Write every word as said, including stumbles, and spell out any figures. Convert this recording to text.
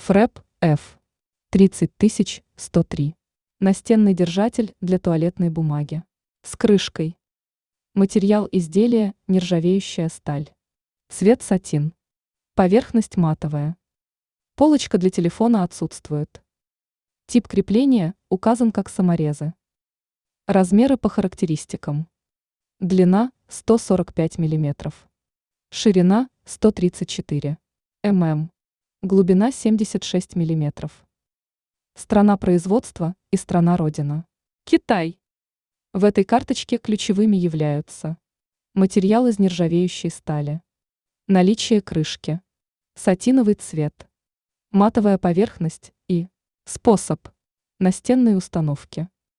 Фрэп F тридцать тысяч сто три. Настенный держатель для туалетной бумаги. С крышкой. Материал изделия – нержавеющая сталь. Цвет сатин. Поверхность матовая. Полочка для телефона отсутствует. Тип крепления указан как саморезы. Размеры по характеристикам. Длина – сто сорок пять миллиметров. Ширина – сто тридцать четыре миллиметра. Глубина – семьдесят шесть миллиметров. Страна производства и страна родина. Китай. В этой карточке ключевыми являются материал из нержавеющей стали, наличие крышки, сатиновый цвет, матовая поверхность и способ настенной установки.